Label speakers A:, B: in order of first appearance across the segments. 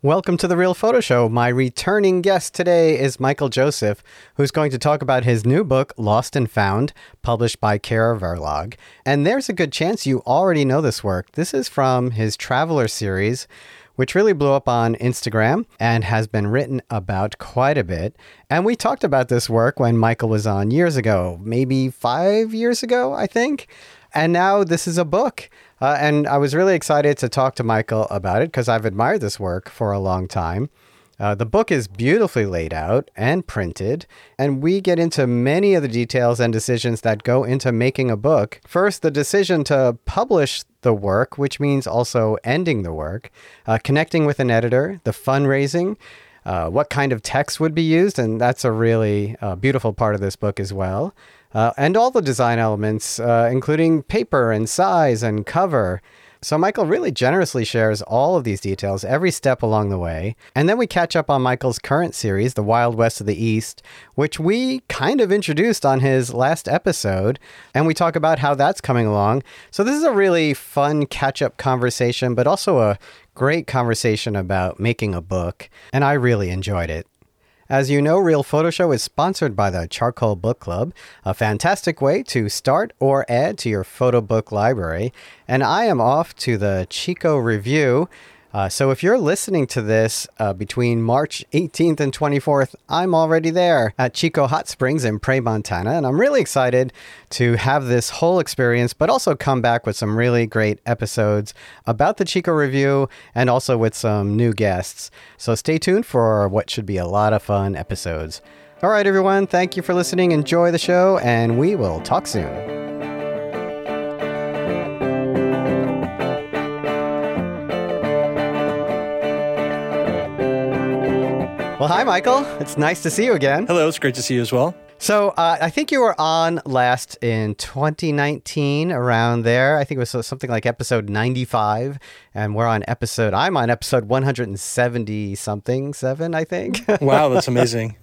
A: Welcome to The Real Photo Show. My returning guest today is Michael Joseph, who's going to talk about his new book, Lost and Found, published by Kara Verlag. And there's a good chance you already know this work. This is from his Traveler series, which really blew up on Instagram and has been written about quite a bit. And we talked about this work when Michael was on years ago, maybe 5 years ago, I think. And now this is a book. And I was really excited to talk to Michael about it because I've admired this work for a long time. The book is beautifully laid out and printed, and we get into many of the details and decisions that go into making a book. First, the decision to publish the work, which means also ending the work, connecting with an editor, the fundraising, what kind of text would be used, and that's a really beautiful part of this book as well. And all the design elements, including paper and size and cover. So Michael really generously shares all of these details every step along the way. And then we catch up on Michael's current series, The Wild West of the East, which we kind of introduced on his last episode. And we talk about how that's coming along. So this is a really fun catch-up conversation, but also a great conversation about making a book. And I really enjoyed it. As you know, Real Photo Show is sponsored by the Charcoal Book Club, a fantastic way to start or add to your photo book library. And I am off to the Chico Review. So if you're listening to this between March 18th and 24th, I'm already there at Chico Hot Springs in Prairie, Montana. And I'm really excited to have this whole experience, but also come back with some really great episodes about the Chico Review and also with some new guests. So stay tuned for what should be a lot of fun episodes. All right, everyone. Thank you for listening. Enjoy the show, and we will talk soon. Well, hi, Michael. It's nice to see you again.
B: Hello. It's great to see you as well.
A: So I think you were on last in 2019, around there. I think it was something like episode 95. And I'm on episode 170-something, 7, I think.
B: Wow, that's amazing.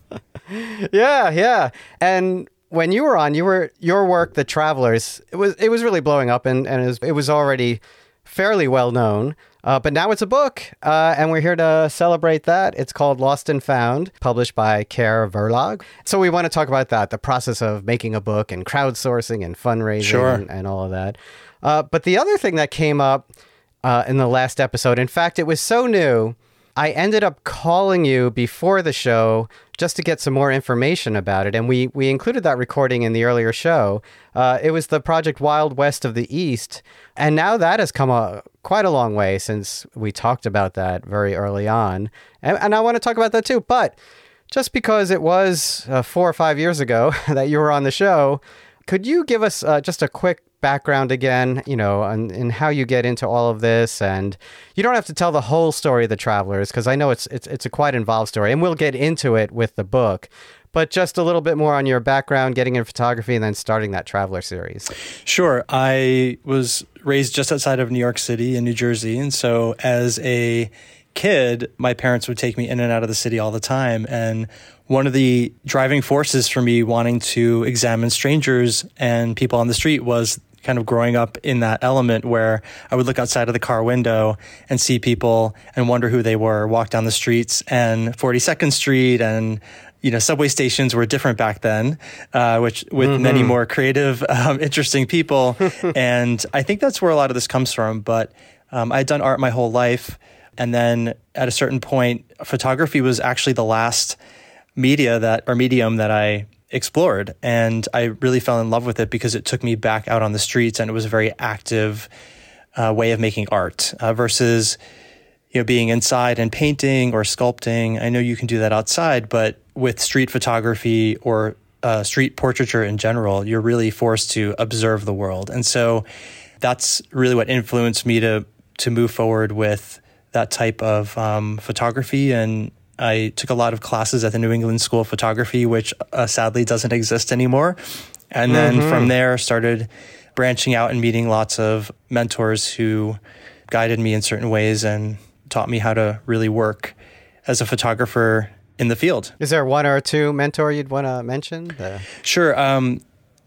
A: Yeah. And when you were on, your work, The Travelers, it was really blowing up and it was already fairly well known. But now it's a book, and we're here to celebrate that. It's called Lost and Found, published by Kara Verlag. So we want to talk about that, the process of making a book and crowdsourcing and fundraising and all of that. But the other thing that came up in the last episode, in fact, it was so new, I ended up calling you before the show just to get some more information about it. And we included that recording in the earlier show. It was the project Wild West of the East. And now that has come quite a long way since we talked about that very early on. And I want to talk about that too. But just because it was 4 or 5 years ago that you were on the show, could you give us just a quick background again, and how you get into all of this? And you don't have to tell the whole story of The Travelers, because I know it's a quite involved story, and we'll get into it with the book. But just a little bit more on your background, getting into photography, and then starting that Traveler series.
B: Sure. I was raised just outside of New York City in New Jersey. And so as a kid, my parents would take me in and out of the city all the time. And one of the driving forces for me wanting to examine strangers and people on the street was kind of growing up in that element where I would look outside of the car window and see people and wonder who they were, walk down the streets, and 42nd Street and subway stations were different back then, which with many more creative, interesting people. And I think that's where a lot of this comes from. But I had done art my whole life. And then at a certain point, photography was actually the last medium that I explored. And I really fell in love with it because it took me back out on the streets, and it was a very active way of making art versus being inside and painting or sculpting. I know you can do that outside, but with street photography or street portraiture in general, you're really forced to observe the world. And so that's really what influenced me to move forward with that type of photography. And I took a lot of classes at the New England School of Photography, which sadly doesn't exist anymore. And then from there started branching out and meeting lots of mentors who guided me in certain ways and taught me how to really work as a photographer in the field.
A: Is there one or two mentor you'd want to mention?
B: Sure.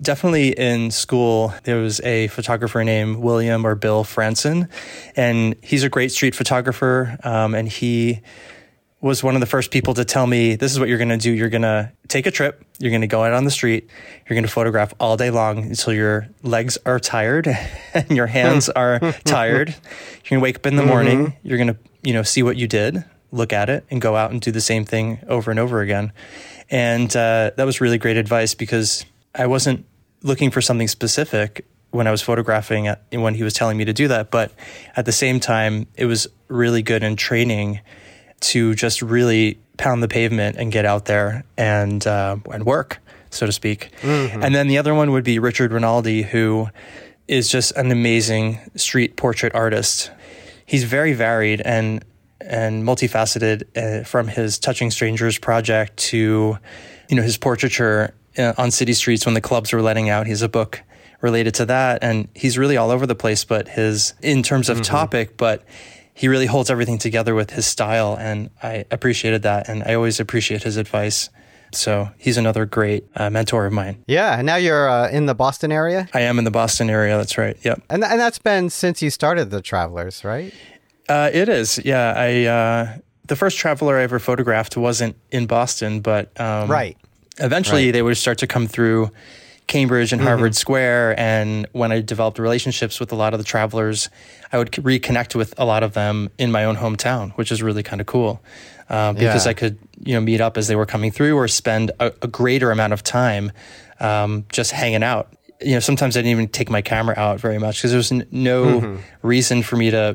B: definitely in school, there was a photographer named William or Bill Franson, and he's a great street photographer. And he was one of the first people to tell me, this is what you're going to do. You're going to take a trip. You're going to go out on the street. You're going to photograph all day long until your legs are tired and your hands are tired. You're going to wake up in the morning. You're going to, see what you did, look at it, and go out and do the same thing over and over again. And that was really great advice, because I wasn't looking for something specific when I was photographing when he was telling me to do that. But at the same time, it was really good in training to just really pound the pavement and get out there and work, so to speak. And then the other one would be Richard Rinaldi, who is just an amazing street portrait artist. He's very varied and multifaceted, from his Touching Strangers project to, his portraiture on city streets when the clubs were letting out. He has a book related to that, and he's really all over the place, but in terms of topic, but he really holds everything together with his style, and I appreciated that, and I always appreciate his advice. So he's another great mentor of mine.
A: Yeah, and now you're in the Boston area?
B: I am in the Boston area, that's right, yep.
A: And that's been since you started the Travelers, right?
B: It is, yeah. The first Traveler I ever photographed wasn't in Boston, but eventually they would start to come through Cambridge and Harvard Square. And when I developed relationships with a lot of the travelers, I would reconnect with a lot of them in my own hometown, which is really kind of cool, because I could, meet up as they were coming through, or spend a greater amount of time just hanging out. Sometimes I didn't even take my camera out very much, because there was no reason for me to,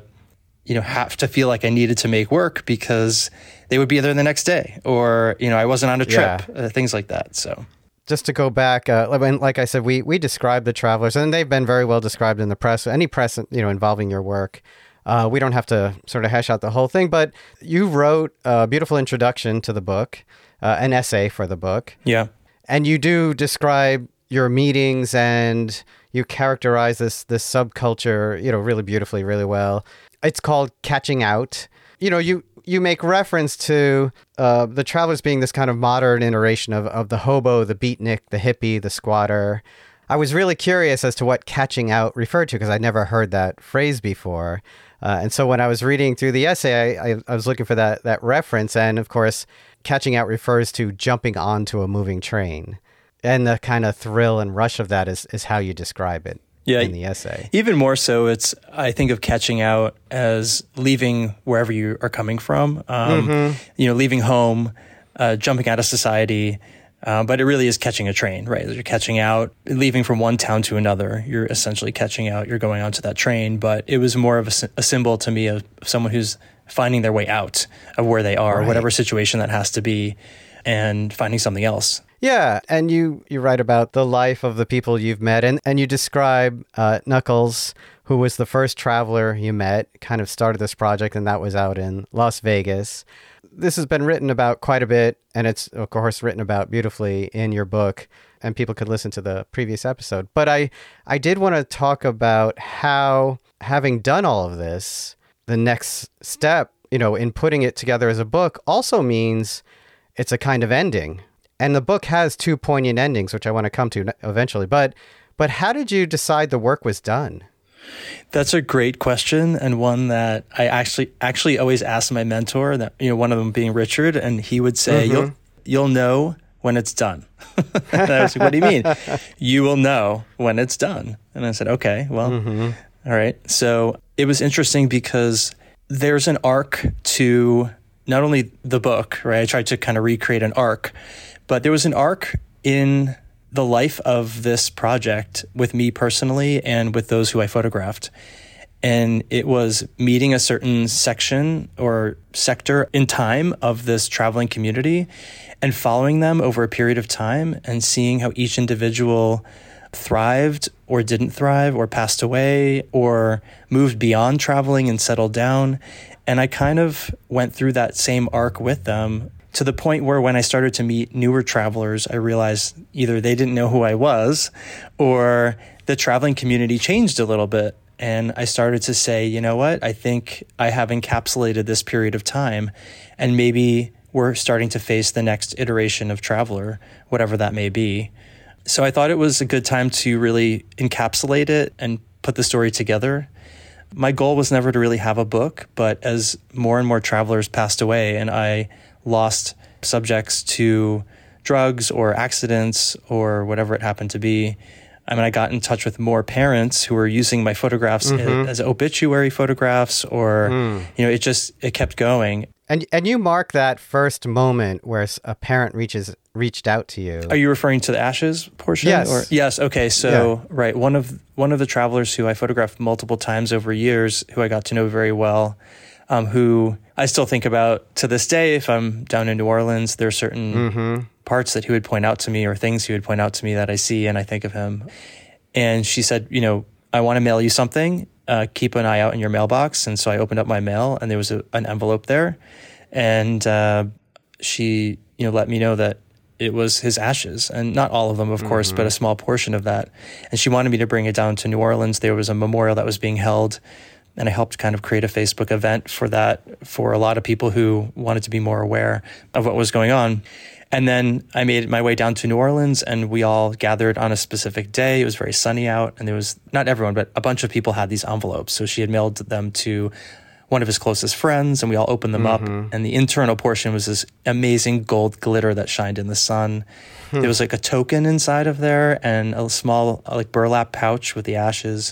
B: have to feel like I needed to make work, because they would be there the next day, or, I wasn't on a trip, things like that. So
A: just to go back, like I said, we described the Travelers, and they've been very well described in the press. Any press, involving your work. We don't have to sort of hash out the whole thing, but you wrote a beautiful introduction to the book, an essay for the book.
B: Yeah. And
A: you do describe your meetings, and you characterize this subculture, really beautifully, really well. It's called Catching Out. You make reference to the Travelers being this kind of modern iteration of the hobo, the beatnik, the hippie, the squatter. I was really curious as to what Catching Out referred to, because I'd never heard that phrase before. And so when I was reading through the essay, I was looking for that reference. And of course, Catching Out refers to jumping onto a moving train. And the kind of thrill and rush of that is how you describe it. In the essay.
B: Even more so, I think of catching out as leaving wherever you are coming from, leaving home, jumping out of society. But it really is catching a train, right? You're catching out, leaving from one town to another. You're essentially catching out. You're going onto that train. But it was more of a symbol to me of someone who's finding their way out of where they are, whatever situation that has to be, and finding something else.
A: Yeah, and you write about the life of the people you've met, and you describe Knuckles, who was the first traveler you met, kind of started this project, and that was out in Las Vegas. This has been written about quite a bit, and it's, of course, written about beautifully in your book, and people could listen to the previous episode. But I did want to talk about how, having done all of this, the next step, in putting it together as a book also means it's a kind of ending. And the book has two poignant endings, which I want to come to eventually. But how did you decide the work was done?
B: That's a great question, and one that I actually always ask my mentor. That one of them being Richard, and he would say, "You'll know when it's done." And I was like, "What do you mean?" "You will know when it's done." And I said, "Okay, well, all right." So it was interesting because there's an arc to not only the book, right? I tried to kind of recreate an arc. But there was an arc in the life of this project with me personally and with those who I photographed. And it was meeting a certain section or sector in time of this traveling community and following them over a period of time and seeing how each individual thrived or didn't thrive or passed away or moved beyond traveling and settled down. And I kind of went through that same arc with them, to the point where when I started to meet newer travelers, I realized either they didn't know who I was, or the traveling community changed a little bit. And I started to say, you know what, I think I have encapsulated this period of time, and maybe we're starting to face the next iteration of traveler, whatever that may be. So I thought it was a good time to really encapsulate it and put the story together. My goal was never to really have a book, but as more and more travelers passed away and I lost subjects to drugs or accidents or whatever it happened to be, I got in touch with more parents who were using my photographs as obituary photographs, or it kept going.
A: And you mark that first moment where a parent reached out to you.
B: Are you referring to the ashes portion?
A: Yes.
B: Yes. Okay. So right, one of the travelers who I photographed multiple times over years, who I got to know very well, who I still think about to this day. If I'm down in New Orleans, there are certain parts that he would point out to me, or things he would point out to me that I see and I think of him. And she said, I want to mail you something. Keep an eye out in your mailbox. And so I opened up my mail, and there was an envelope there, and she let me know that it was his ashes, and not all of them, of course, but a small portion of that. And she wanted me to bring it down to New Orleans. There was a memorial that was being held, and I helped kind of create a Facebook event for that, for a lot of people who wanted to be more aware of what was going on. And then I made my way down to New Orleans, and we all gathered on a specific day. It was very sunny out, and there was, not everyone, but a bunch of people had these envelopes. So she had mailed them to one of his closest friends, and we all opened them up. And the internal portion was this amazing gold glitter that shined in the sun. There was like a token inside of there, and a small burlap pouch with the ashes.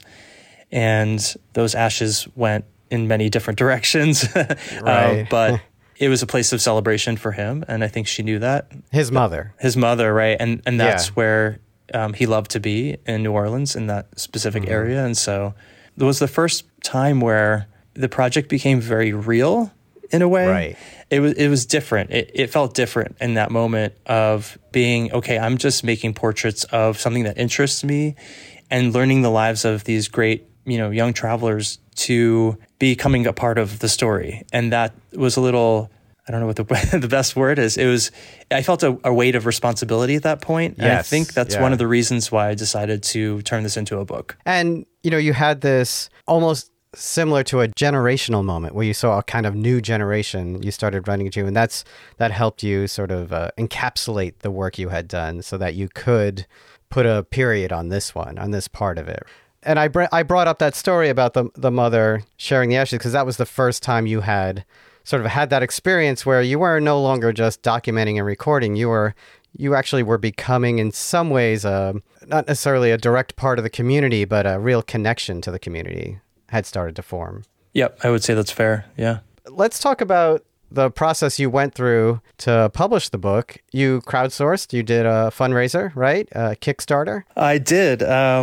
B: And those ashes went in many different directions.
A: Right.
B: But it was a place of celebration for him, and I think she knew that.
A: His mother,
B: right? And that's where he loved to be, in New Orleans, in that specific area. And so it was the first time where the project became very real in a way.
A: Right.
B: It was different. It felt different in that moment of being, okay, I'm just making portraits of something that interests me, and learning the lives of these great, young travelers to becoming a part of the story. And that was a little, I don't know what the best word is. I felt a weight of responsibility at that point. And I think that's one of the reasons why I decided to turn this into a book.
A: And, you had this almost similar to a generational moment where you saw a kind of new generation you started running into, and that helped you sort of encapsulate the work you had done so that you could put a period on this part of it. And I brought up that story about the mother sharing the ashes because that was the first time you had sort of had that experience where you were no longer just documenting and recording. You actually were becoming, in some ways, not necessarily a direct part of the community, but a real connection to the community had started to form.
B: Yep, I would say that's fair. Yeah.
A: Let's talk about the process you went through to publish the book. You crowdsourced, you did a fundraiser, right? A Kickstarter?
B: I did.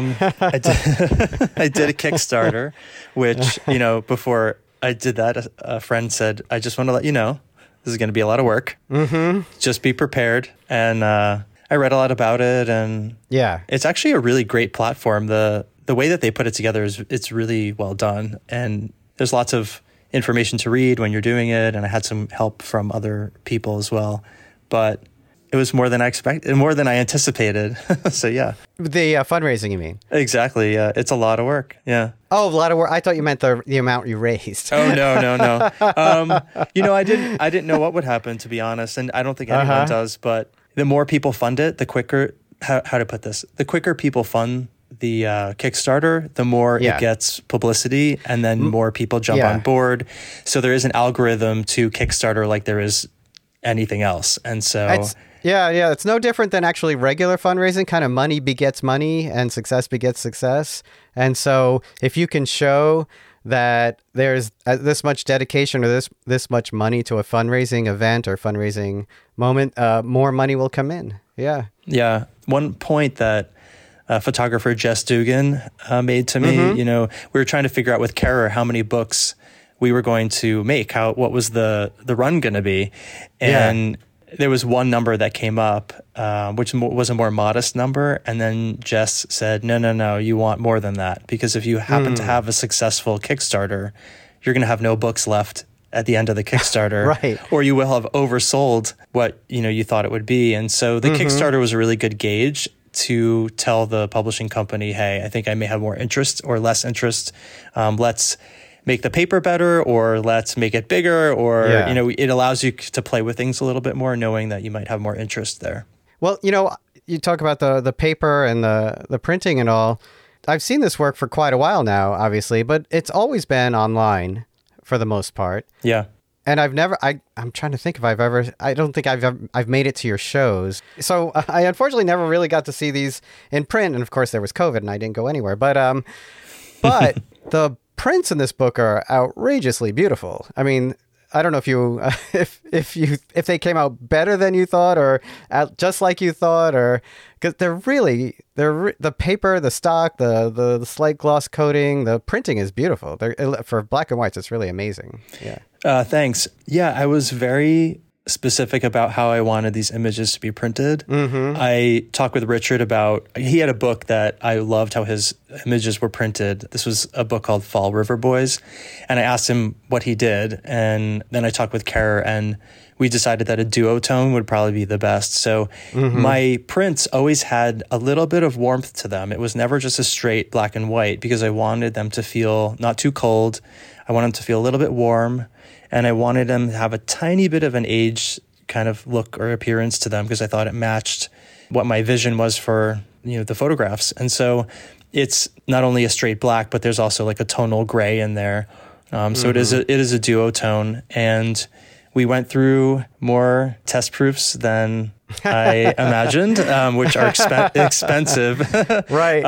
B: I did a Kickstarter, which, before I did that, a friend said, I just want to let you know, this is going to be a lot of work. Just be prepared. And I read a lot about it, and it's actually a really great platform. The way that they put it together it's really well done. And there's lots of information to read when you're doing it, and I had some help from other people as well. But it was more than I expected, more than I anticipated. So yeah.
A: The fundraising, you mean?
B: Exactly. Yeah, it's a lot of work. Yeah.
A: Oh, a lot of work. I thought you meant the amount you raised.
B: Oh no. I didn't know what would happen, to be honest, and I don't think anyone does. But the more people fund it, the quicker. How to put this? The quicker people fund the Kickstarter, the more it gets publicity, and then more people jump on board. So there is an algorithm to Kickstarter like there is anything else. And so
A: it's no different than actually regular fundraising. Kind of money begets money and success begets success. And so if you can show that there's this much dedication or this much money to a fundraising event or fundraising moment, more money will come in. Yeah.
B: One point that photographer Jess Dugan made to me, we were trying to figure out with Carer how many books we were going to make, what was the run going to be. And there was one number that came up, which was a more modest number. And then Jess said, no, you want more than that. Because if you happen to have a successful Kickstarter, you're going to have no books left at the end of the Kickstarter.
A: Right.
B: Or you will have oversold what you thought it would be. And so the Kickstarter was a really good gauge to tell the publishing company, hey, I think I may have more interest or less interest. Let's make the paper better, or let's make it bigger, or, it allows you to play with things a little bit more, knowing that you might have more interest there.
A: Well, you talk about the paper and the printing and all. I've seen this work for quite a while now, obviously, but it's always been online for the most part.
B: Yeah.
A: And I'm trying to think if I don't think I've made it to your shows. So I unfortunately never really got to see these in print. And of course there was COVID and I didn't go anywhere. But the prints in this book are outrageously beautiful. I mean, I don't know if you, if they came out better than you thought or just like you thought, or because the paper, the stock, the slight gloss coating, the printing is beautiful. For black and whites, it's really amazing. Yeah.
B: Thanks. Yeah, I was very specific about how I wanted these images to be printed. Mm-hmm. I talked with Richard about, he had a book that I loved how his images were printed. This was a book called Fall River Boys. And I asked him what he did. And then I talked with Kara and we decided that a duotone would probably be the best. So my prints always had a little bit of warmth to them. It was never just a straight black and white because I wanted them to feel not too cold. I wanted them to feel a little bit warm. And I wanted them to have a tiny bit of an age kind of look or appearance to them because I thought it matched what my vision was for, the photographs. And so it's not only a straight black, but there's also like a tonal gray in there. So it is a duotone. And we went through more test proofs than I imagined, which are expensive.
A: Right.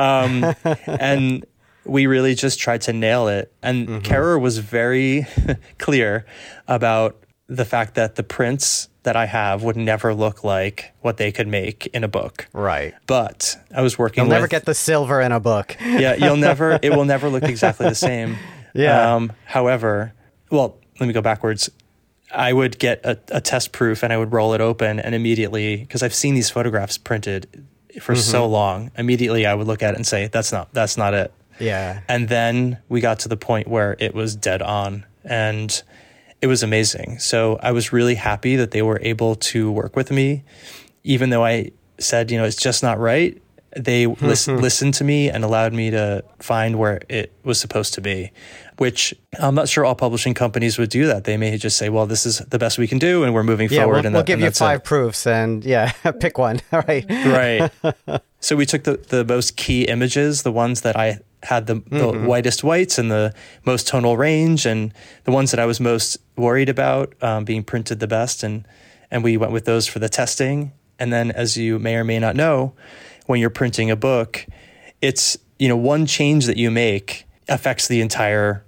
B: And we really just tried to nail it. And Kara was very clear about the fact that the prints that I have would never look like what they could make in a book.
A: Right.
B: But I was working
A: You'll never get the silver in a book.
B: Yeah, it will never look exactly the same.
A: Yeah.
B: However, well, let me go backwards. I would get a test proof and I would roll it open and immediately, because I've seen these photographs printed for so long, immediately I would look at it and say, that's not it.
A: Yeah.
B: And then we got to the point where it was dead on and it was amazing. So I was really happy that they were able to work with me, even though I said, it's just not right. They listened to me and allowed me to find where it was supposed to be, which I'm not sure all publishing companies would do that. They may just say, well, this is the best we can do and we're moving forward.
A: We'll give you 5 proofs and pick one. All right.
B: Right. So we took the most key images, the ones that I had the whitest whites and the most tonal range and the ones that I was most worried about being printed the best. And we went with those for the testing. And then as you may or may not know, when you're printing a book, it's, one change that you make affects the entire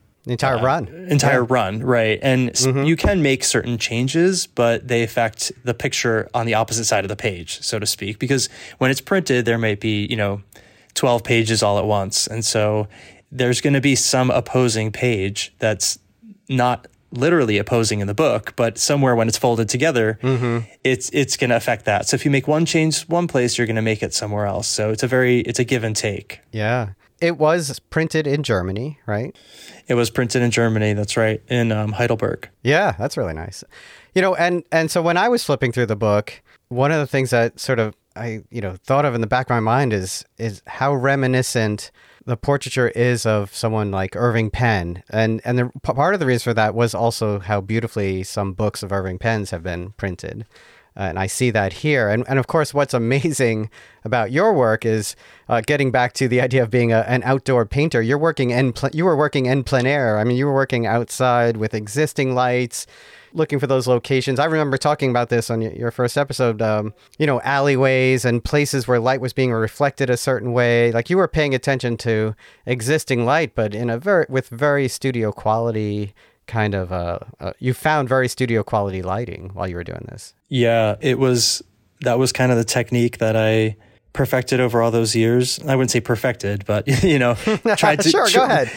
B: run. Right. And you can make certain changes, but they affect the picture on the opposite side of the page, so to speak, because when it's printed, there might be, 12 pages all at once. And so there's going to be some opposing page that's not literally opposing in the book, but somewhere when it's folded together, it's going to affect that. So if you make one change one place, you're going to make it somewhere else. So it's a give and take.
A: Yeah. It was printed in Germany, right?
B: It was printed in Germany. That's right. In Heidelberg.
A: Yeah, that's really nice. And so when I was flipping through the book, one of the things that sort of I thought of in the back of my mind is how reminiscent the portraiture is of someone like Irving Penn. And the part of the reason for that was also how beautifully some books of Irving Penn's have been printed. And I see that here. And of course, what's amazing about your work is getting back to the idea of being an outdoor painter. You were working en plein air. I mean, you were working outside with existing lights, looking for those locations. I remember talking about this on your first episode, alleyways and places where light was being reflected a certain way. Like you were paying attention to existing light, but with very studio quality kind of, you found very studio quality lighting while you were doing this. Yeah,
B: that was kind of the technique that I perfected over all those years. I wouldn't say perfected, but tried to.
A: Sure, go ahead.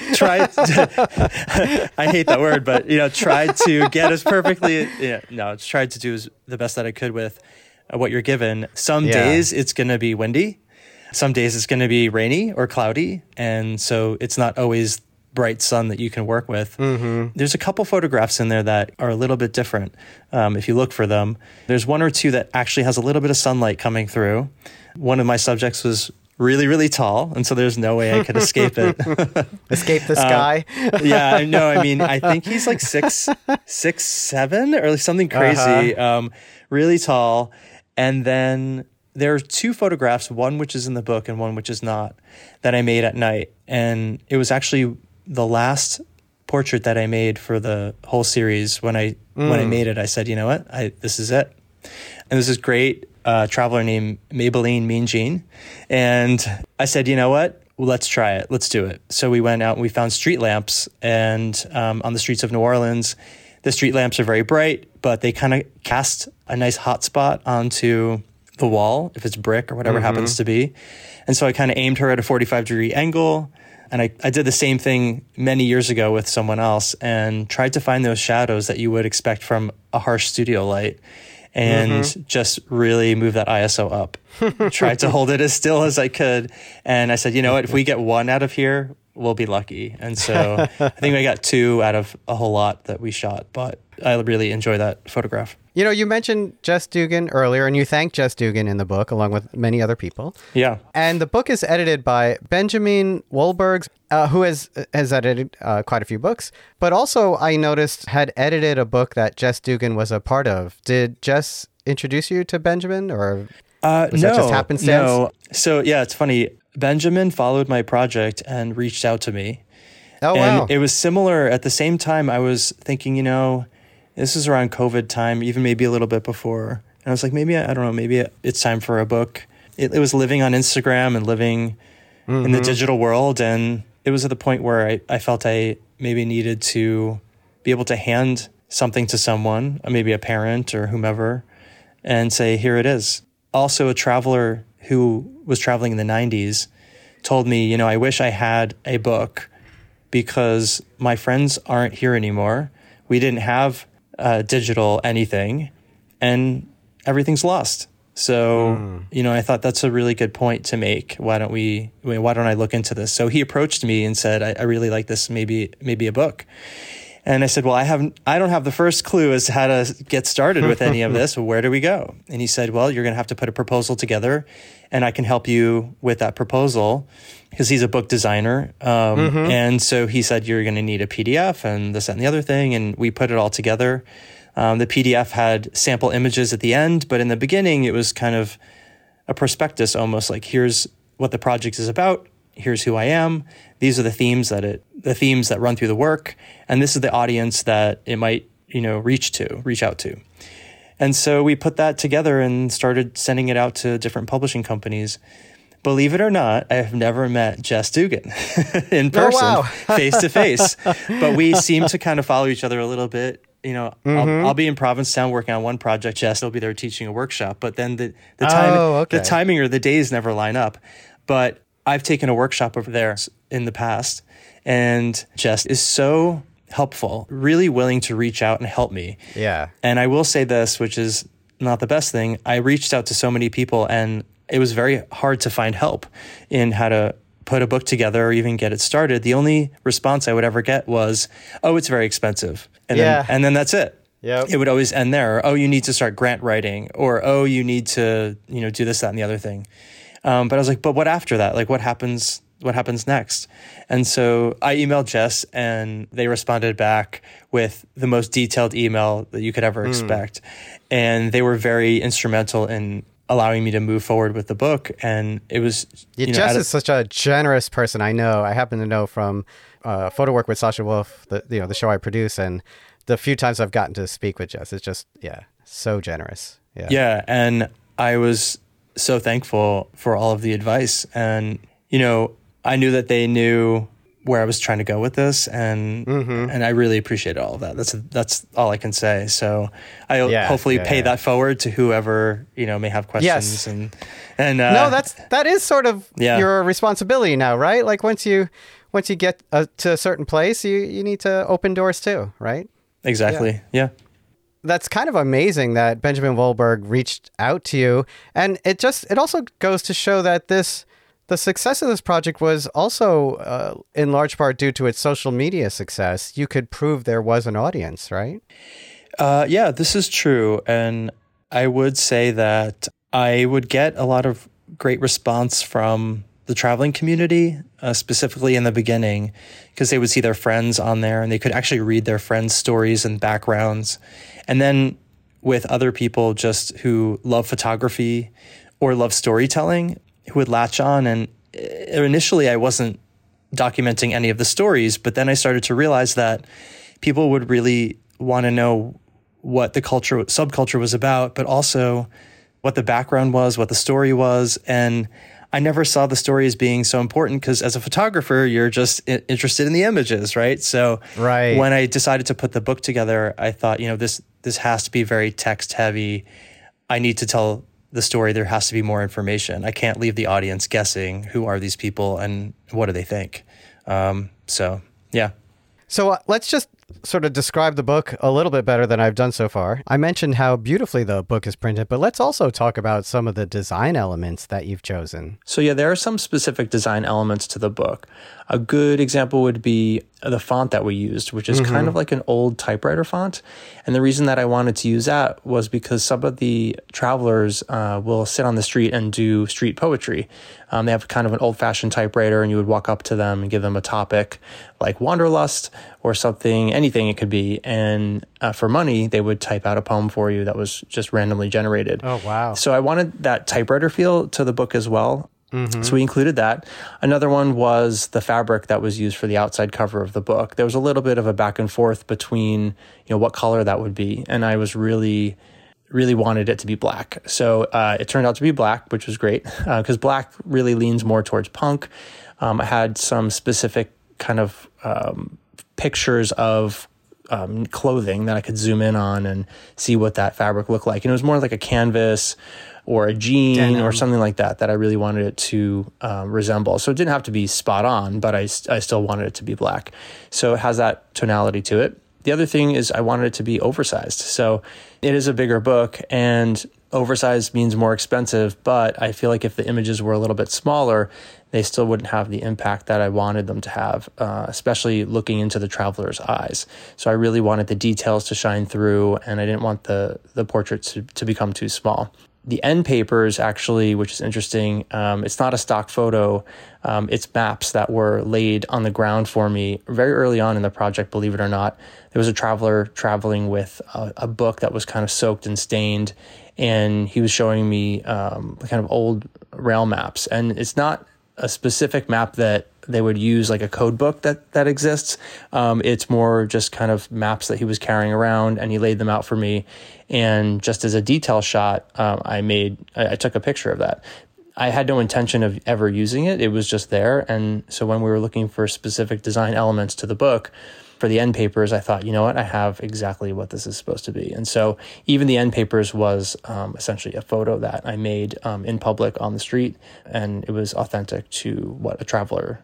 B: I hate that word, but tried to get as perfectly. Tried to do the best that I could with what you're given. Some days it's going to be windy, some days it's going to be rainy or cloudy, and so it's not always bright sun that you can work with. There's a couple photographs in there that are a little bit different. If you look for them, there's one or two that actually has a little bit of sunlight coming through. One of my subjects was really, really tall, and so there's no way I could escape it.
A: Escape the sky?
B: Yeah, no, I mean, I think he's like 6'7", or something crazy. Really tall. And then there are two photographs, one which is in the book and one which is not, that I made at night. And it was actually the last portrait that I made for the whole series. When I made it, I said, you know what, this is it. And there's this great traveler named Maybelline Mean Jean. And I said, you know what, let's try it. Let's do it. So we went out and we found street lamps, and on the streets of New Orleans, the street lamps are very bright, but they kind of cast a nice hot spot onto the wall, if it's brick or whatever happens to be. And so I kind of aimed her at a 45-degree angle. And I did the same thing many years ago with someone else and tried to find those shadows that you would expect from a harsh studio light, and just really move that ISO up. Tried to hold it as still as I could. And I said, you know what, if we get one out of here, we'll be lucky. And so I think I got two out of a whole lot that we shot, but I really enjoy that photograph.
A: You know, you mentioned Jess Dugan earlier, and you thank Jess Dugan in the book, along with many other people.
B: Yeah.
A: And the book is edited by Benjamin Wolbergs, who has edited quite a few books, but also I noticed had edited a book that Jess Dugan was a part of. Did Jess introduce you to Benjamin, or was that just happenstance?
B: No. So, yeah, it's funny. Benjamin followed my project and reached out to me.
A: Oh,
B: and
A: wow.
B: it was similar. At the same time, I was thinking, you know, this is around COVID time, even maybe a little bit before. And I was like, maybe, I don't know, maybe it's time for a book. It was living on Instagram and living in the digital world. And it was at the point where I felt I maybe needed to be able to hand something to someone, maybe a parent or whomever, and say, here it is. Also, a traveler who was traveling in the 90s told me, you know, I wish I had a book because my friends aren't here anymore. We didn't have digital anything, and everything's lost. So, you know, I thought that's a really good point to make. Why don't I look into this? So he approached me and said, I really like this, maybe a book. And I said, well, I don't have the first clue as to how to get started with any of this. Where do we go? And he said, well, you're going to have to put a proposal together, and I can help you with that proposal, because he's a book designer. And so he said, you're going to need a PDF and this, that, and the other thing. And we put it all together. The PDF had sample images at the end, but in the beginning, it was kind of a prospectus, almost like, here's what the project is about. Here's who I am. These are the themes that run through the work. And this is the audience that it might, you know, reach out to. And so we put that together and started sending it out to different publishing companies. Believe it or not, I have never met Jess Dugan in person, face to face. But we seem to kind of follow each other a little bit. You know, I'll be in Provincetown working on one project. Jess will be there teaching a workshop. But then the timing or the days never line up. But I've taken a workshop over there in the past, and Jess is so helpful, really willing to reach out and help me.
A: Yeah.
B: And I will say this, which is not the best thing. I reached out to so many people, and it was very hard to find help in how to put a book together or even get it started. The only response I would ever get was, oh, it's very expensive. And then that's it.
A: Yep.
B: It would always end there. Or, oh, you need to start grant writing, or, oh, you need to, you know, do this, that, and the other thing. But I was like, but what after that? Like, what happens next? And so I emailed Jess, and they responded back with the most detailed email that you could ever expect. And they were very instrumental in allowing me to move forward with the book. And it was,
A: Jess is such a generous person. I happen to know from photo work with Sasha Wolf, the show I produce, and the few times I've gotten to speak with Jess, it's just, so generous.
B: Yeah. And I was so thankful for all of the advice. And, you know, I knew that they knew where I was trying to go with this, and I really appreciate all of that. That's all I can say. So I hopefully pay that forward to whoever, you know, may have questions.
A: Yes.
B: And
A: no, that is sort of your responsibility now, right? Like once you get to a certain place, you need to open doors too, right?
B: Exactly. Yeah.
A: That's kind of amazing that Benjamin Wolberg reached out to you. And it also goes to show that the success of this project was also in large part due to its social media success. You could prove there was an audience, right?
B: Yeah, this is true. And I would say that I would get a lot of great response from the traveling community, specifically in the beginning, because they would see their friends on there and they could actually read their friends' stories and backgrounds. And then with other people just who love photography or love storytelling who would latch on. And initially I wasn't documenting any of the stories, but then I started to realize that people would really want to know what the subculture was about, but also what the background was, what the story was. And I never saw the story as being so important because as a photographer, you're just interested in the images, right? So when I decided to put the book together, I thought, this has to be very text heavy. I need to tell the story. There has to be more information. I can't leave the audience guessing who are these people and what do they think. So
A: let's just sort of describe the book a little bit better than I've done so far. I mentioned how beautifully the book is printed, but let's also talk about some of the design elements that you've chosen.
C: So there are some specific design elements to the book. A good example would be the font that we used, which is kind of like an old typewriter font. And the reason that I wanted to use that was because some of the travelers will sit on the street and do street poetry. They have kind of an old-fashioned typewriter, and you would walk up to them and give them a topic like wanderlust or something, anything it could be. And for money, they would type out a poem for you that was just randomly generated.
A: Oh, wow.
C: So I wanted that typewriter feel to the book as well. So we included that. Another one was the fabric that was used for the outside cover of the book. There was a little bit of a back and forth between, what color that would be. And I was really wanted it to be black. So it turned out to be black, which was great because black really leans more towards punk. I had some specific kind of pictures of clothing that I could zoom in on and see what that fabric looked like. And it was more like a canvas or a jean denim or something like that I really wanted it to resemble. So it didn't have to be spot on, but I still wanted it to be black. So it has that tonality to it. The other thing is I wanted it to be oversized. So it is a bigger book, and oversized means more expensive, but I feel like if the images were a little bit smaller, they still wouldn't have the impact that I wanted them to have, especially looking into the traveler's eyes. So I really wanted the details to shine through, and I didn't want the portraits to become too small. The end papers, actually, which is interesting, it's not a stock photo. It's maps that were laid on the ground for me very early on in the project, believe it or not. There was a traveler traveling with a book that was kind of soaked and stained, and he was showing me kind of old rail maps. And it's not a specific map that they would use like a code book that exists. It's more just kind of maps that he was carrying around, and he laid them out for me. And just as a detail shot, I took a picture of that. I had no intention of ever using it. It was just there. And so when we were looking for specific design elements to the book, for the end papers, I thought, I have exactly what this is supposed to be. And so even the end papers was essentially a photo that I made in public on the street, and it was authentic to what a traveler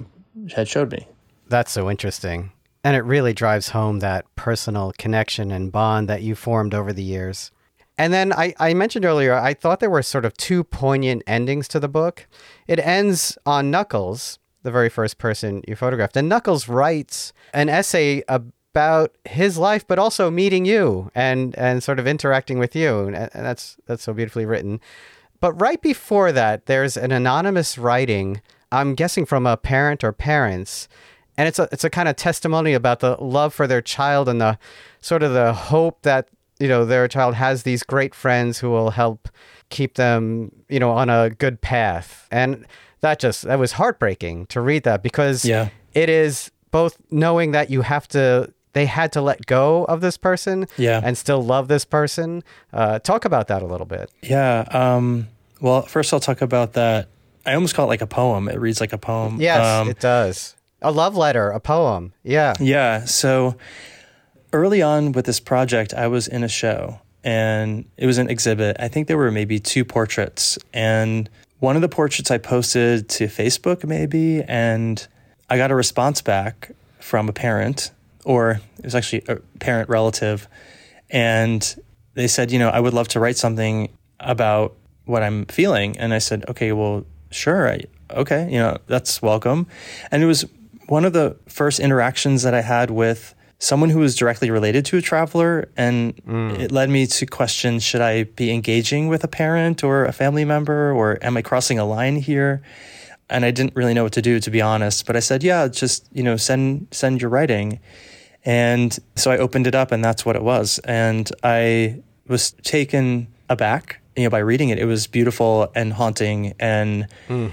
C: had showed me.
A: That's so interesting. And it really drives home that personal connection and bond that you formed over the years. And then I mentioned earlier, I thought there were sort of two poignant endings to the book. It ends on Knuckles, the very first person you photographed. And Knuckles writes an essay about his life, but also meeting you and sort of interacting with you. And that's so beautifully written. But right before that, there's an anonymous writing, I'm guessing from a parent or parents. And it's a kind of testimony about the love for their child and the sort of the hope that, their child has these great friends who will help keep them, on a good path. And that was heartbreaking to read that, because it is both knowing that they had to let go of this person and still love this person. Talk about that a little bit.
B: Yeah. Well, first I'll talk about that. I almost call it like a poem. It reads like a poem.
A: Yes, it does. A love letter, a poem. Yeah.
B: Yeah. So early on with this project, I was in a show, and it was an exhibit. I think there were maybe 2 portraits, and one of the portraits I posted to Facebook maybe, and I got a response back from a parent, or it was actually a parent relative, and they said, I would love to write something about what I'm feeling. And I said, okay, well, sure. Okay. That's welcome. And it was one of the first interactions that I had with someone who was directly related to a traveler. And it led me to question, should I be engaging with a parent or a family member, or am I crossing a line here? And I didn't really know what to do, to be honest. But I said, yeah, just, send your writing. And so I opened it up, and that's what it was. And I was taken aback by reading it, it was beautiful and haunting, and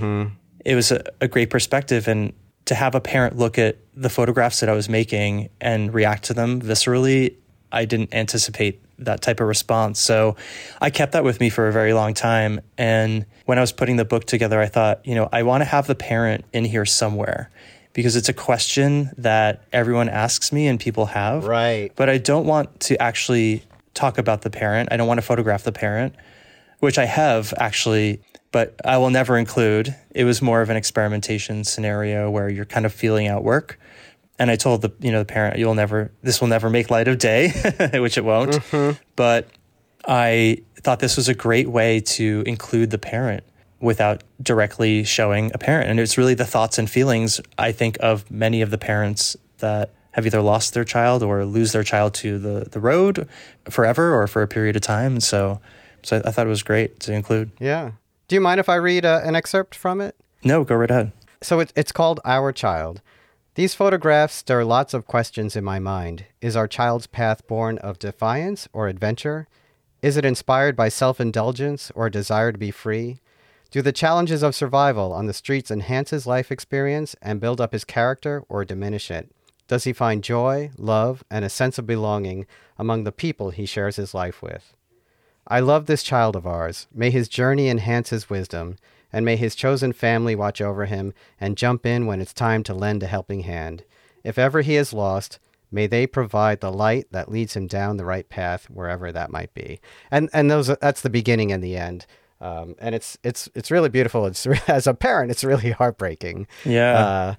B: it was a great perspective. And to have a parent look at the photographs that I was making and react to them viscerally, I didn't anticipate that type of response. So I kept that with me for a very long time. And when I was putting the book together, I thought, I want to have the parent in here somewhere, because it's a question that everyone asks me and people have.
A: Right.
B: But I don't want to actually talk about the parent. I don't want to photograph the parent, which I have actually, but I will never include. It was more of an experimentation scenario where you're kind of feeling out work. And I told the parent, this will never make light of day, which it won't. But I thought this was a great way to include the parent without directly showing a parent. And it's really the thoughts and feelings, I think, of many of the parents that have either lost their child or lose their child to the road forever or for a period of time. So I thought it was great to include.
A: Yeah. Do you mind if I read an excerpt from it?
B: No, go right ahead.
A: So it's called Our Child. These photographs stir lots of questions in my mind. Is our child's path born of defiance or adventure? Is it inspired by self-indulgence or a desire to be free? Do the challenges of survival on the streets enhance his life experience and build up his character or diminish it? Does he find joy, love, and a sense of belonging among the people he shares his life with? I love this child of ours. May his journey enhance his wisdom, and may his chosen family watch over him and jump in when it's time to lend a helping hand. If ever he is lost, may they provide the light that leads him down the right path, wherever that might be. And that's the beginning and the end. And it's really beautiful. As a parent, it's really heartbreaking.
B: Yeah.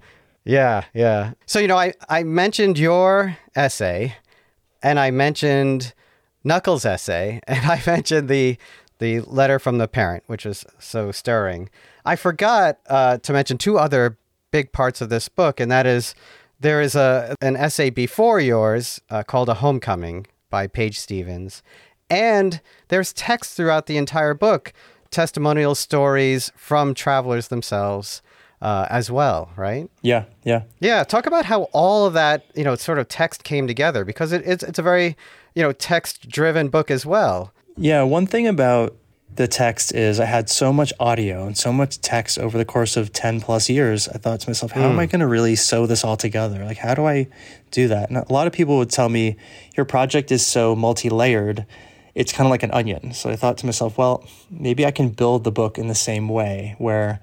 A: Yeah. So, I mentioned your essay, and I mentioned Knuckles' essay, and I mentioned the letter from the parent, which was so stirring. I forgot to mention two other big parts of this book, and that is there is an essay before yours called A Homecoming by Paige Stevens, and there's text throughout the entire book, testimonial stories from travelers themselves as well, right?
B: Yeah.
A: Talk about how all of that, sort of text came together, because it's a very, text-driven book as well.
B: Yeah, one thing about the text is I had so much audio and so much text over the course of 10 plus years. I thought to myself, how am I going to really sew this all together? Like, how do I do that? And a lot of people would tell me, your project is so multi-layered, it's kind of like an onion. So I thought to myself, well, maybe I can build the book in the same way, where,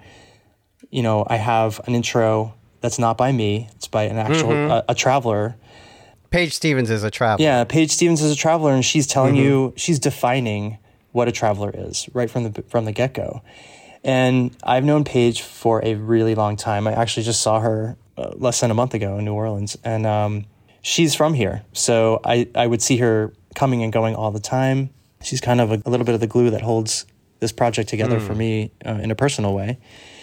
B: I have an intro that's not by me. It's by an actual, a traveler.
A: Paige Stevens is a traveler.
B: Yeah, Paige Stevens is a traveler, and she's telling you, she's defining what a traveler is right from the get-go. And I've known Paige for a really long time. I actually just saw her less than a month ago in New Orleans, and she's from here. So I would see her coming and going all the time. She's kind of a little bit of the glue that holds this project together for me in a personal way.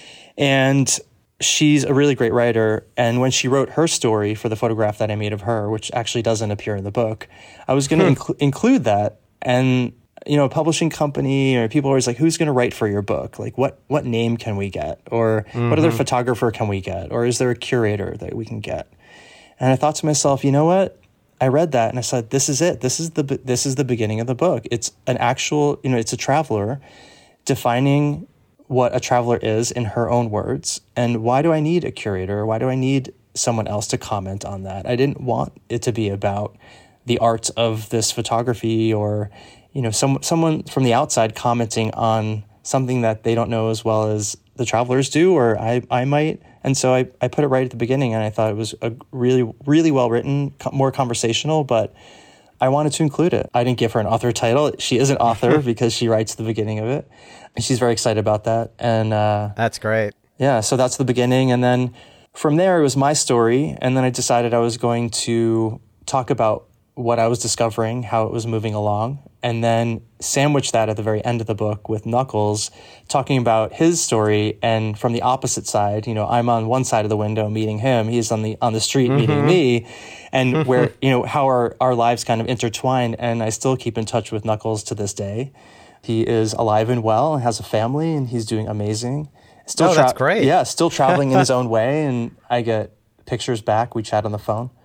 B: And she's a really great writer. And when she wrote her story for the photograph that I made of her, which actually doesn't appear in the book, I was going to include that. And, a publishing company or people are always like, who's going to write for your book? Like, what name can we get? Or what other photographer can we get? Or is there a curator that we can get? And I thought to myself, you know what? I read that and I said, this is it. This is the beginning of the book. It's an actual, it's a traveler defining what a traveler is in her own words. And why do I need a curator? Why do I need someone else to comment on that? I didn't want it to be about the art of this photography or, someone from the outside commenting on something that they don't know as well as the travelers do, or I might. And so I put it right at the beginning, and I thought it was a really, really well written, more conversational, but I wanted to include it. I didn't give her an author title. She is an author because she writes the beginning of it. And she's very excited about that. And
A: that's great.
B: Yeah, so that's the beginning. And then from there, it was my story. And then I decided I was going to talk about what I was discovering, how it was moving along, and then sandwich that at the very end of the book with Knuckles talking about his story. And from the opposite side, I'm on one side of the window meeting him. He's on the street meeting me, and where, how our lives kind of intertwined. And I still keep in touch with Knuckles to this day. He is alive and well and has a family, and he's doing amazing.
A: That's great.
B: Yeah, still traveling in his own way. And I get pictures back. We chat on the phone.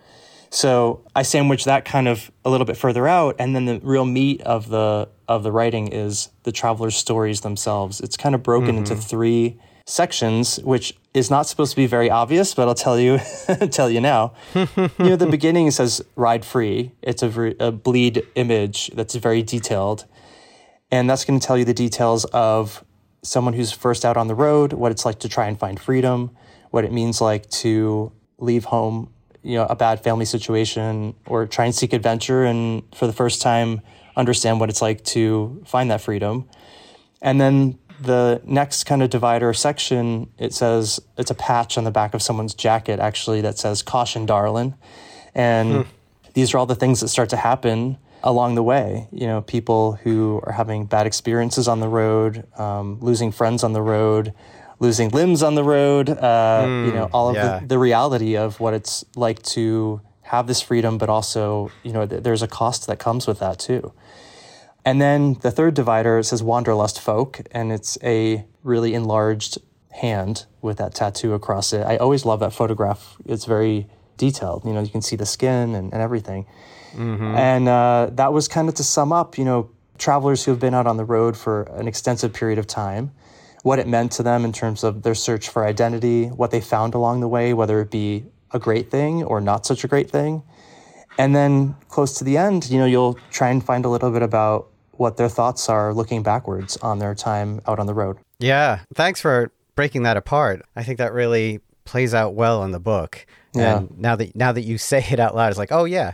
B: So I sandwich that kind of a little bit further out, and then the real meat of the writing is the travelers' stories themselves. It's kind of broken into 3 sections, which is not supposed to be very obvious, but I'll tell you tell you now. The beginning says "ride free." It's a bleed image that's very detailed, and that's going to tell you the details of someone who's first out on the road, what it's like to try and find freedom, what it means like to leave home, a bad family situation, or try and seek adventure, and for the first time understand what it's like to find that freedom. And then the next kind of divider section, it says, it's a patch on the back of someone's jacket, actually, that says "Caution, darling." And these are all the things that start to happen along the way. People who are having bad experiences on the road, losing friends on the road, losing limbs on the road, all of the reality of what it's like to have this freedom, but also, there's a cost that comes with that too. And then the third divider, it says "Wanderlust folk," and it's a really enlarged hand with that tattoo across it. I always love that photograph. It's very detailed. You can see the skin and everything. And that was kind of to sum up, travelers who have been out on the road for an extensive period of time, what it meant to them in terms of their search for identity, what they found along the way, whether it be a great thing or not such a great thing. And then close to the end, you'll try and find a little bit about what their thoughts are looking backwards on their time out on the road.
A: Yeah. Thanks for breaking that apart. I think that really plays out well in the book.
C: Yeah.
A: And now that you say it out loud, it's like, oh yeah.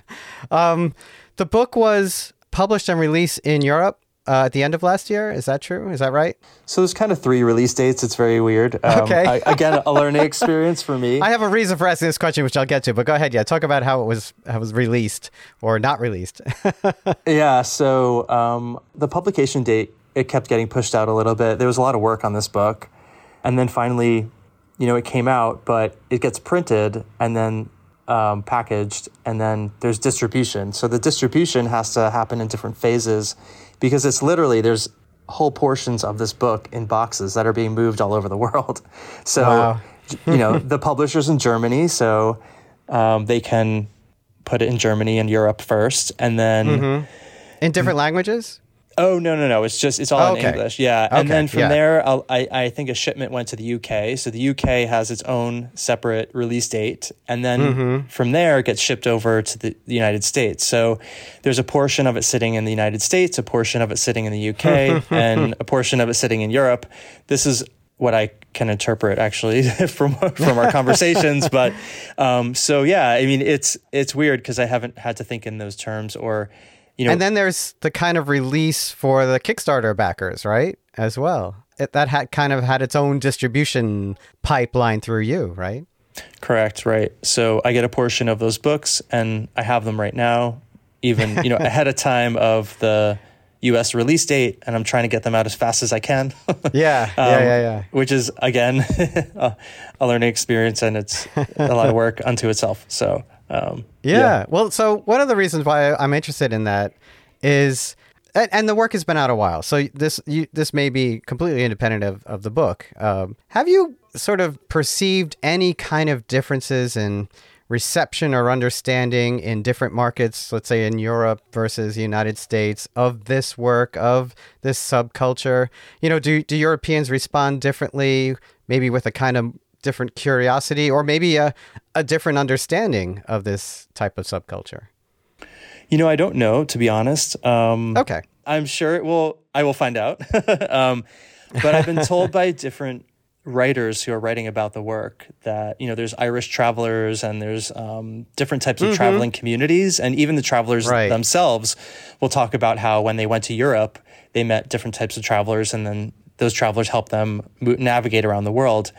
A: The book was published and released in Europe at the end of last year. Is that true? Is that right?
B: So there's kind of 3 release dates. It's very weird.
A: Okay.
B: Again, a learning experience for me.
A: I have a reason for asking this question, which I'll get to, but go ahead. Yeah. Talk about how it was released or not released.
B: Yeah. So the publication date, it kept getting pushed out a little bit. There was a lot of work on this book. And then finally, it came out, but it gets printed and then packaged, and then there's distribution. So the distribution has to happen in different phases, because it's literally, there's whole portions of this book in boxes that are being moved all over the world. So,
A: wow.
B: The publisher's in Germany, so they can put it in Germany and Europe first, and then...
A: In different languages?
B: Oh, no. It's all in English. Yeah. And then from there, I think a shipment went to the UK. So the UK has its own separate release date. And then from there, it gets shipped over to the United States. So there's a portion of it sitting in the United States, a portion of it sitting in the UK, and a portion of it sitting in Europe. This is what I can interpret actually from our conversations. But so, yeah, I mean, it's weird because I haven't had to think in those terms or...
A: And then there's the kind of release for the Kickstarter backers, right? As well. That had its own distribution pipeline through you, right?
B: Correct, right. So I get a portion of those books, and I have them right now, even ahead of time of the U.S. release date, and I'm trying to get them out as fast as I can.
A: Yeah.
B: Which is, again, a learning experience, and it's a lot of work unto itself. So...
A: Yeah. Well, so one of the reasons why I'm interested in that is, and the work has been out a while, so this may be completely independent of the book. Have you sort of perceived any kind of differences in reception or understanding in different markets, let's say in Europe versus the United States, of this work, of this subculture? Do Europeans respond differently, maybe with a kind of different curiosity, or maybe a different understanding of this type of subculture?
B: I don't know, to be honest.
A: Okay.
B: I'm sure I will find out. But I've been told by different writers who are writing about the work that, there's Irish travelers and there's different types of traveling communities. And even the travelers themselves will talk about how when they went to Europe, they met different types of travelers, and then those travelers help them navigate around the world.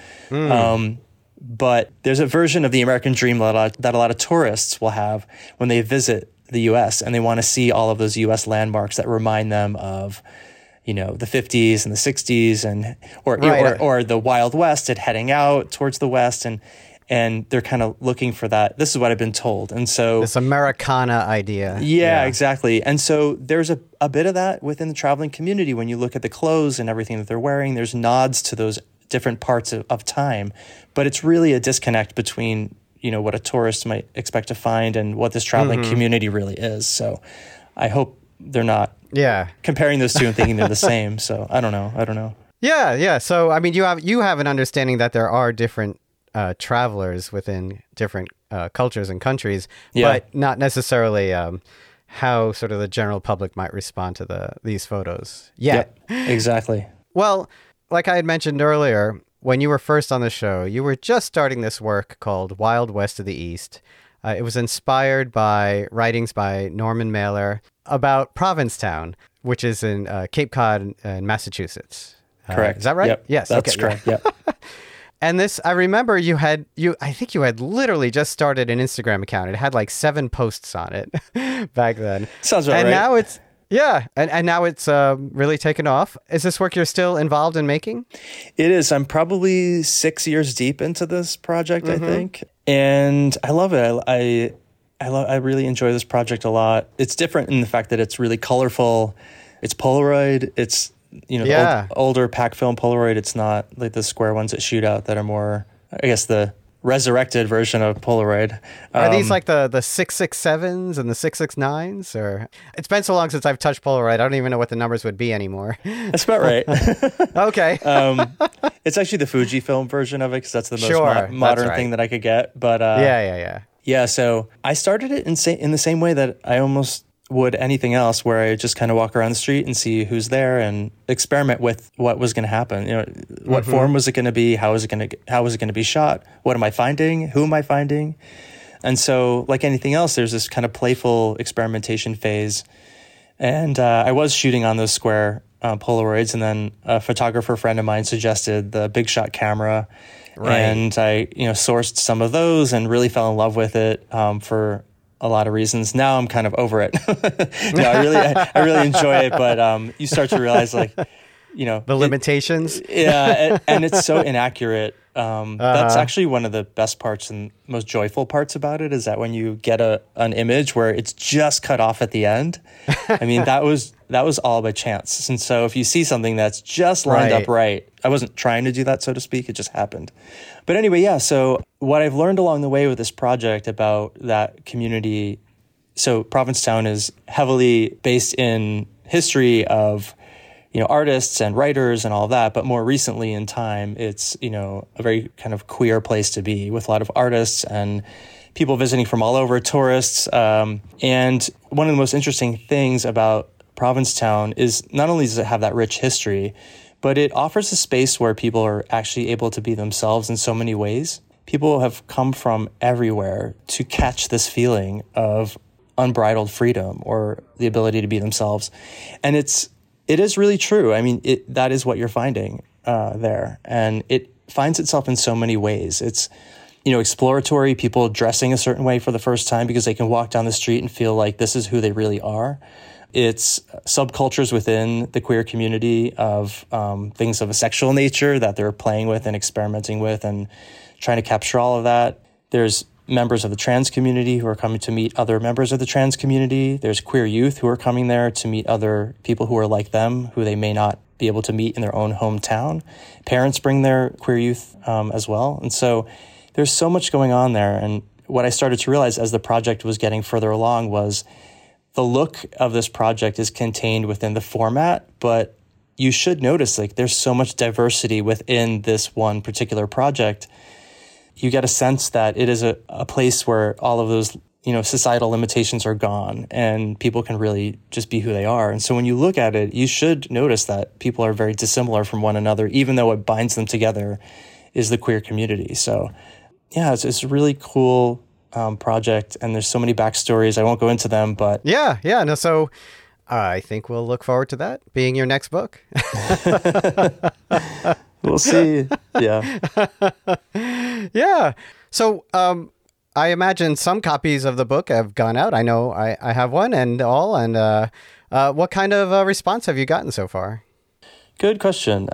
B: But there's a version of the American dream that a lot of tourists will have when they visit the U.S. and they want to see all of those U.S. landmarks that remind them of, the 50s and the 60s or the Wild West and heading out towards the West. And they're kind of looking for that. This is what I've been told. And so
A: this Americana idea.
B: Yeah, exactly. And so there's a bit of that within the traveling community. When you look at the clothes and everything that they're wearing, there's nods to those different parts of time. But it's really a disconnect between, what a tourist might expect to find and what this traveling community really is. So I hope they're not comparing those two and thinking they're the same. So I don't know.
A: Yeah. So, I mean, you have an understanding that there are different travelers within different cultures and countries, but not necessarily how sort of the general public might respond to these photos. Yeah,
B: exactly.
A: Well, like I had mentioned earlier, when you were first on the show, you were just starting this work called Wild West of the East. It was inspired by writings by Norman Mailer about Provincetown, which is in Cape Cod in Massachusetts.
B: Correct.
A: Is that right?
B: Yep.
A: Yes.
B: That's correct. Yeah.
A: And this, I remember I think you had literally just started an Instagram account. It had like 7 posts on it back then.
B: Sounds about right.
A: And now it's, and now it's really taken off. Is this work you're still involved in making?
B: It is. I'm probably 6 years deep into this project, I think. And I love it. I really enjoy this project a lot. It's different in the fact that it's really colorful. It's Polaroid. It's the older pack film Polaroid. It's not like the square ones that shoot out that are more, I guess, the resurrected version of Polaroid.
A: Are these like the 667s and the 669s? Or it's been so long since I've touched Polaroid, I don't even know what the numbers would be anymore.
B: That's about right.
A: Okay.
B: It's actually the Fujifilm version of it because that's the most modern thing that I could get. But yeah. So I started it in the same way that I almost would anything else, where I just kind of walk around the street and see who's there and experiment with what was going to happen. What form was it going to be? How was it going to be shot? What am I finding? Who am I finding? And so, like anything else, there's this kind of playful experimentation phase. And I was shooting on those square Polaroids, and then a photographer friend of mine suggested the Big Shot camera. Right. And I, sourced some of those and really fell in love with it for a lot of reasons. Now I'm kind of over it. I really enjoy it, but you start to realize, like,
A: the limitations.
B: And it's so inaccurate. That's actually one of the best parts and most joyful parts about it, is that when you get an image where it's just cut off at the end. I mean, that was all by chance. And so if you see something that's just lined up right, I wasn't trying to do that, so to speak. It just happened. But anyway, so what I've learned along the way with this project about that community, so Provincetown is heavily based in history of, artists and writers and all that. But more recently in time, it's, a very kind of queer place to be, with a lot of artists and people visiting from all over, tourists. And one of the most interesting things about Provincetown is not only does it have that rich history, but it offers a space where people are actually able to be themselves in so many ways. People have come from everywhere to catch this feeling of unbridled freedom or the ability to be themselves. And it is really true. I mean, that is what you're finding there. And it finds itself in so many ways. It's, exploratory, people dressing a certain way for the first time because they can walk down the street and feel like this is who they really are. It's subcultures within the queer community of things of a sexual nature that they're playing with and experimenting with and trying to capture all of that. There's members of the trans community who are coming to meet other members of the trans community. There's queer youth who are coming there to meet other people who are like them, who they may not be able to meet in their own hometown. Parents bring their queer youth as well. And so there's so much going on there. And what I started to realize as the project was getting further along was the look of this project is contained within the format, but you should notice, like, there's so much diversity within this one particular project. You get a sense that it is a place where all of those, societal limitations are gone and people can really just be who they are. And so when you look at it, you should notice that people are very dissimilar from one another, even though what binds them together is the queer community. So yeah, it's a really cool project, and there's so many backstories. I won't go into them, but
A: no. So I think we'll look forward to that being your next book.
B: We'll see. Yeah.
A: Yeah. So I imagine some copies of the book have gone out. I know I have one and all. And what kind of response have you gotten so far?
B: Good question.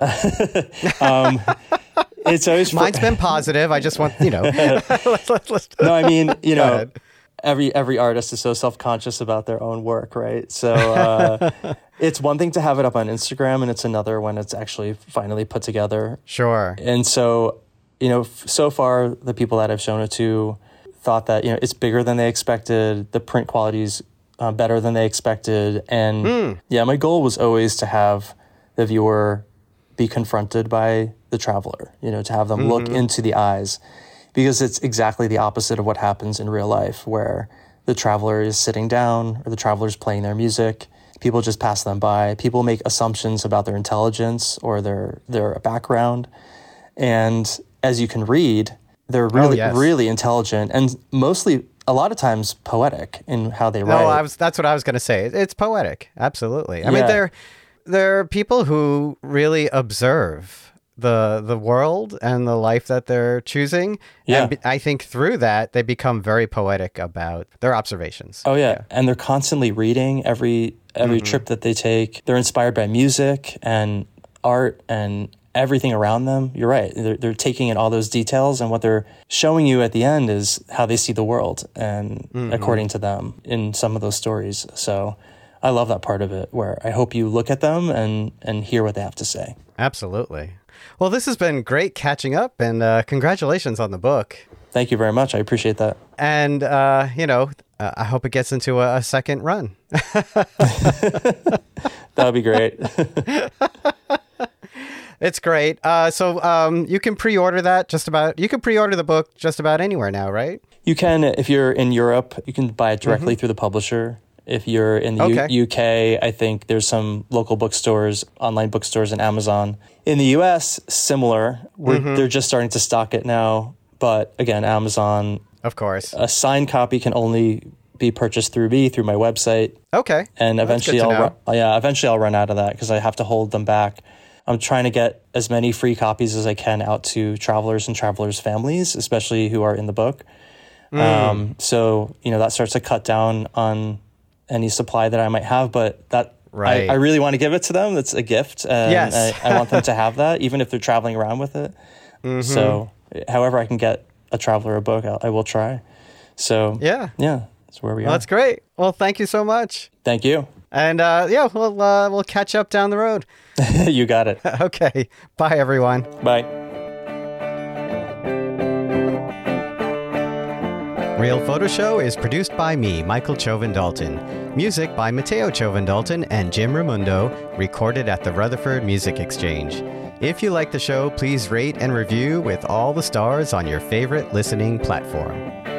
B: It's always
A: mine's been positive. I just want, let's
B: No, I mean, every artist is so self-conscious about their own work, right? So it's one thing to have it up on Instagram, and it's another when it's actually finally put together.
A: Sure.
B: And so, so far, the people that I've shown it to thought that, it's bigger than they expected. The print quality's better than they expected. And yeah, my goal was always to have the viewer be confronted by the traveler, to have them look into the eyes, because it's exactly the opposite of what happens in real life, where the traveler is sitting down or the traveler's playing their music. People just pass them by. People make assumptions about their intelligence or their background. And as you can read, they're really intelligent and mostly a lot of times poetic in how they write.
A: No, that's what I was going to say. It's poetic. Absolutely. I mean, they're people who really observe the world and the life that they're choosing.
B: Yeah.
A: And I think through that, they become very poetic about their observations.
B: Oh, yeah. And they're constantly reading every trip that they take. They're inspired by music and art and everything around them. You're right. They're taking in all those details, and what they're showing you at the end is how they see the world, and according to them in some of those stories. So I love that part of it, where I hope you look at them and hear what they have to say.
A: Absolutely. Well, this has been great catching up, and congratulations on the book.
B: Thank you very much. I appreciate that.
A: And, I hope it gets into a second run.
B: That would be great.
A: It's great. So you can pre-order that you can pre-order the book just about anywhere now, right?
B: You can, if you're in Europe, you can buy it directly through the publisher. If you're in the UK, I think there's some local bookstores, online bookstores, and Amazon. In the US, similar. They're just starting to stock it now. But again, Amazon.
A: Of course.
B: A signed copy can only be purchased through me, through my website.
A: Okay.
B: And eventually I'll run out of that because I have to hold them back. I'm trying to get as many free copies as I can out to travelers and travelers' families, especially who are in the book. So, that starts to cut down on any supply that I might have, but I really want to give it to them. It's a gift. And
A: yes.
B: I want them to have that, even if they're traveling around with it. So however I can get a traveler a book, I will try. So yeah, that's where we are.
A: That's great. Well, thank you so much.
B: Thank you.
A: And we'll catch up down the road.
B: You got it.
A: Okay. Bye, everyone.
B: Bye.
A: Real Photo Show is produced by me, Michael Chovan-Dalton. Music by Matteo Chovan-Dalton and Jim Raimundo, recorded at the Rutherford Music Exchange. If you like the show, please rate and review with all the stars on your favorite listening platform.